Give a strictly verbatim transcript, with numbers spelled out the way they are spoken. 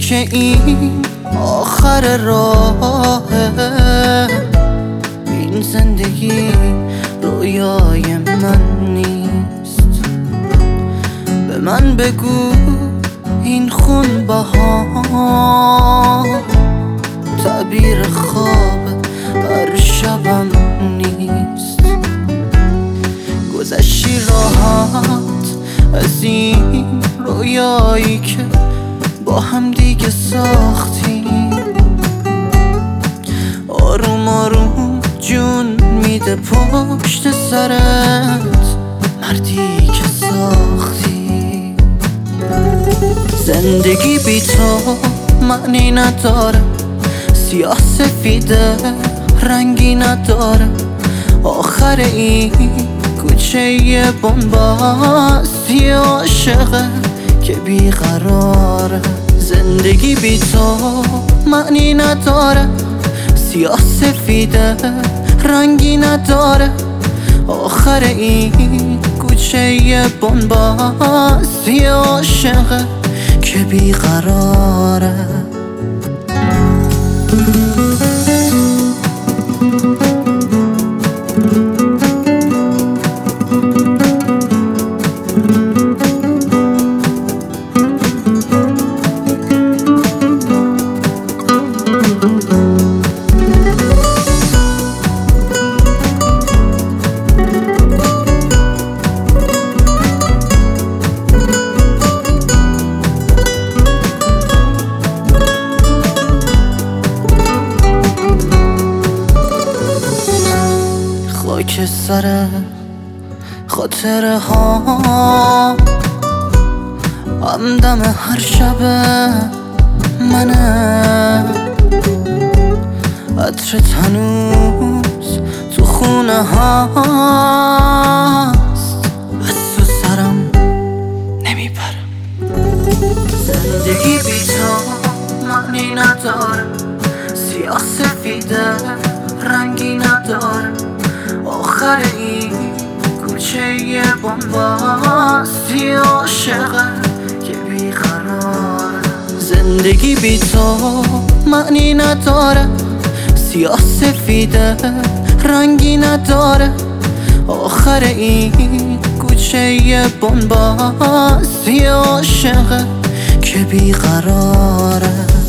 که این آخر راهه، این زندگی رویای من نیست. به من بگو این خون بها تعبیر خواب هر شبم نیست. گذشتی راحت از این رویایی که با هم دیگه ساختیم، آروم آروم جون میده پشت سرت مردی که ساختی. زندگی بی تو معنی نداره، سیاه سفیده رنگی نداره، آخر این کوچه بنبستی عاشقه که بیقراره. زندگی بی تو معنی نداره، سیاه سفیده رنگی نداره، آخر این کوچه بنبستی عاشقه که بیقراره. که سر خاطره ها همدم هر شب منه، عطرت هنوز تو خونه هست، از تو سرم نمیبرم. زندگی بی تو معنی نداره، سیاه سفیده رنگی نداره، آخر این کوچه بنبستی عاشقه که بیقراره. زندگی بی تو معنی نداره، سیاه سفیده رنگی نداره، آخر این کوچه بنبستی عاشقه که بیقراره.